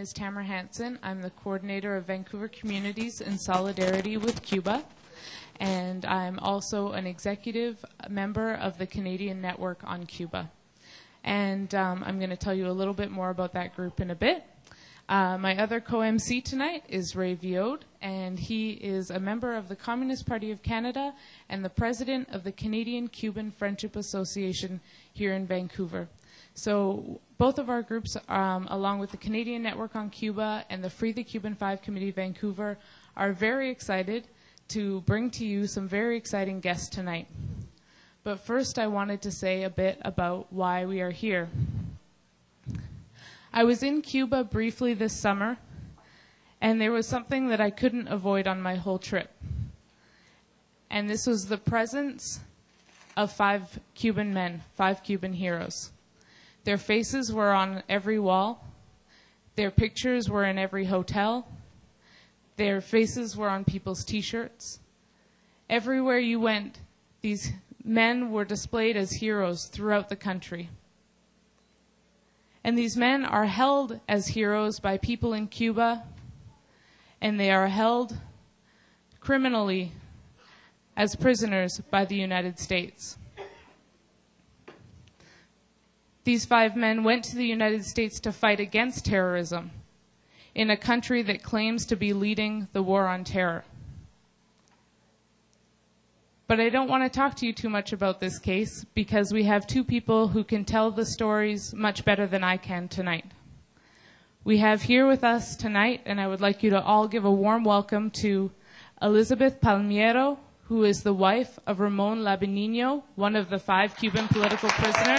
is Tamara Hansen. I'm the coordinator of Vancouver Communities in Solidarity with Cuba, and I'm also an executive member of the Canadian Network on Cuba. And I'm going to tell you a little bit more about that group in a bit. My other co-MC tonight is Ray Viaud, and he is a member of the Communist Party of Canada and the president of the Canadian-Cuban Friendship Association here in Vancouver. So both of our groups, along with the Canadian Network on Cuba and the Free the Cuban 5 Committee Vancouver, are very excited to bring to you some very exciting guests tonight. But first, I wanted to say a bit about why we are here. I was in Cuba briefly this summer, and there was something that I couldn't avoid on my whole trip. And this was the presence of 5 Cuban men, 5 Cuban heroes. Their faces were on every wall. Their pictures were in every hotel. Their faces were on people's T-shirts. Everywhere you went, these men were displayed as heroes throughout the country. And these men are held as heroes by people in Cuba, and they are held criminally as prisoners by the United States. These 5 men went to the United States to fight against terrorism in a country that claims to be leading the war on terror. But I don't want to talk to you too much about this case because we have 2 people who can tell the stories much better than I can tonight. We have here with us tonight, and I would like you to all give a warm welcome to Elizabeth Palmiero, who is the wife of Ramon Labanino, one of the 5 Cuban political prisoners.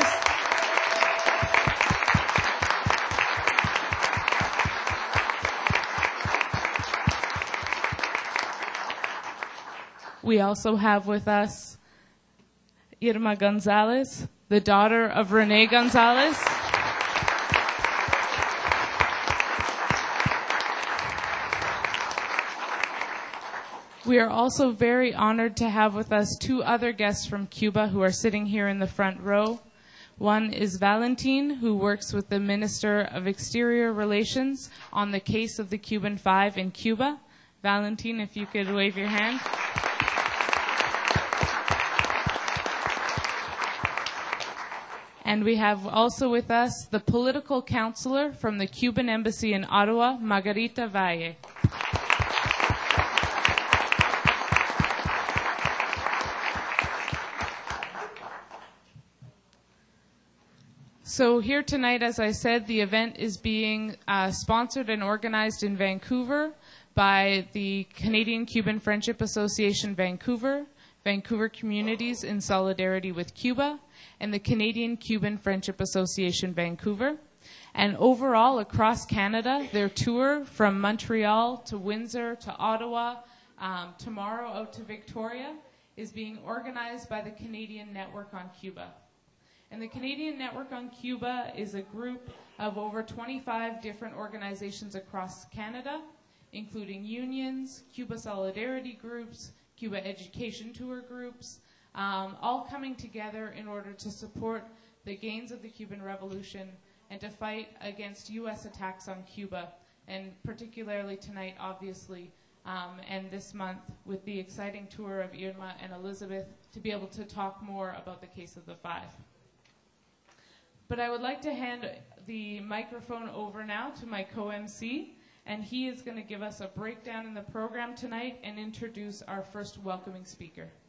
We also have with us Irma Gonzalez, the daughter of Rene Gonzalez. We are also very honored to have with us 2 other guests from Cuba who are sitting here in the front row. One is Valentin, who works with the Minister of Exterior Relations on the case of the Cuban 5 in Cuba. Valentin, if you could wave your hand. And we have also with us the political counselor from the Cuban Embassy in Ottawa, Margarita Valle. So here tonight, as I said, the event is being sponsored and organized in Vancouver by the Canadian-Cuban Friendship Association Vancouver, Vancouver Communities in Solidarity with Cuba, and the Canadian-Cuban Friendship Association Vancouver. And overall, across Canada, their tour from Montreal to Windsor to Ottawa, tomorrow out to Victoria, is being organized by the Canadian Network on Cuba. And the Canadian Network on Cuba is a group of over 25 different organizations across Canada, including unions, Cuba Solidarity groups, Cuba Education Tour groups, all coming together in order to support the gains of the Cuban Revolution and to fight against U.S. attacks on Cuba, and particularly tonight, obviously, and this month with the exciting tour of Irma and Elizabeth to be able to talk more about the case of the 5. But I would like to hand the microphone over now to my co-MC, and he is going to give us a breakdown in the program tonight and introduce our first welcoming speaker.